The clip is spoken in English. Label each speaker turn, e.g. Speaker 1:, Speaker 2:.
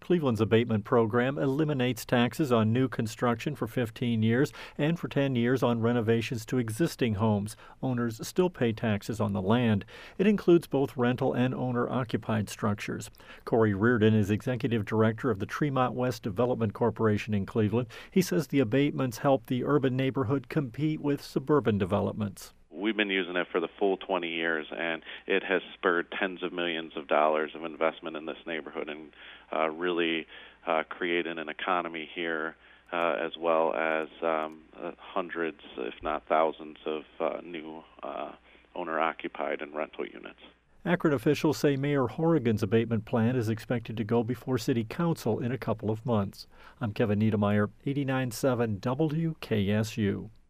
Speaker 1: Cleveland's abatement program eliminates taxes on new construction for 15 years and for 10 years on renovations to existing homes. Owners still pay taxes on the land. It includes both rental and owner-occupied structures. Corey Reardon is executive director of the Tremont West Development Corporation in Cleveland. He says the abatements help the urban neighborhood compete with suburban developments.
Speaker 2: We've been using it for the full 20 years, and it has spurred tens of millions of dollars of investment in this neighborhood and really created an economy here, as well as hundreds, if not thousands, of new owner-occupied and rental units.
Speaker 1: Akron officials say Mayor Horrigan's abatement plan is expected to go before City Council in a couple of months. I'm Kevin Niedermeyer, 89.7 WKSU.